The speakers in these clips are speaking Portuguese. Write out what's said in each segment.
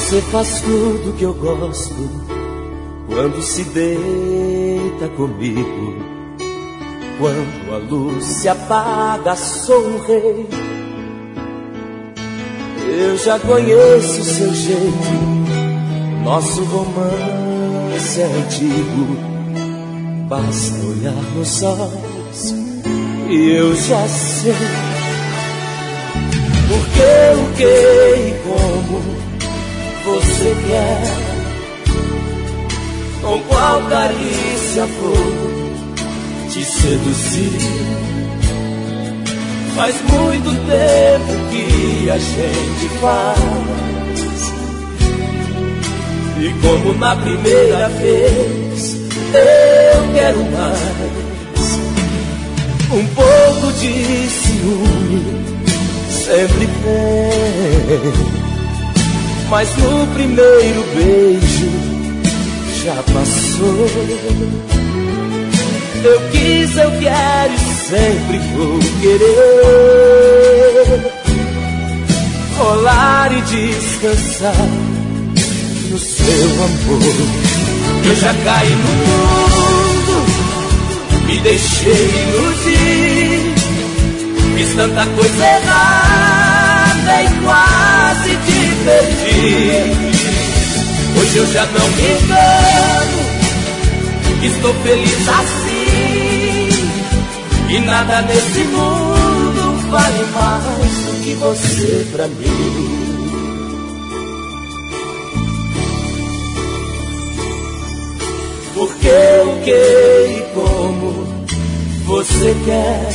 Você faz tudo que eu gosto quando se deita comigo. Quando a luz se apaga, sou um rei. Eu já conheço o seu jeito, nosso romance é antigo. Basta olhar nos olhos e eu já sei porque, o que e como você quer. Com qual carícia vou te seduzir. Faz muito tempo que a gente faz, e como na primeira vez, eu quero mais. Um pouco de ciúme sempre tem, mas no primeiro beijo já passou. Eu quis, eu quero e sempre vou querer rolar e descansar no seu amor. Eu já caí no mundo, me deixei iludir, fiz tanta coisa errada e quase te perdi. Hoje eu já não me engano, estou feliz assim. E nada nesse mundo vale mais do que você pra mim. Porque, o que e como você quer.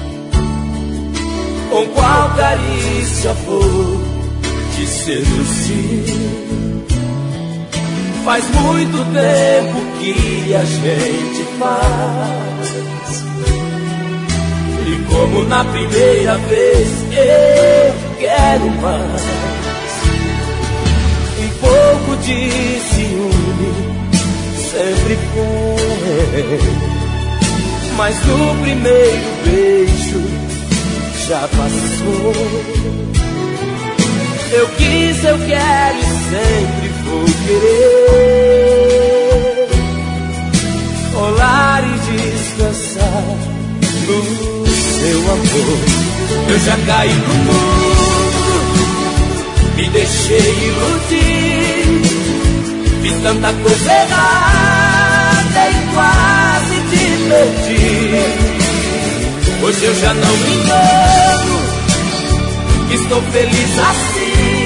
Com qual carícia vou te seduzir. Faz muito tempo que a gente faz, e como na primeira vez, eu quero mais. Um pouco de ciúme sempre tem, mas no primeiro beijo já passou. Eu quis, eu quero e sempre vou querer rolar e descansar no seu amor. Eu já caí no mundo, me deixei iludir, fiz tanta coisa errada e quase te perdi. Hoje eu já não me engano, estou feliz assim.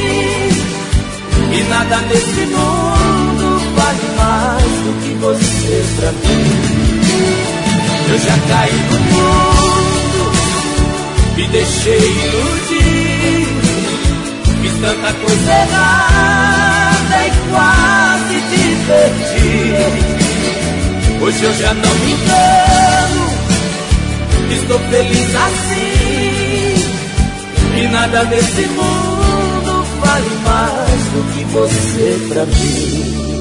E nada nesse mundo vale mais do que você pra mim. Eu já caí no mundo, me deixei iludir, fiz tanta coisa errada e quase te perdi. Hoje eu já não me engano, estou feliz assim. E nada nesse mundo vale mais do que você pra mim.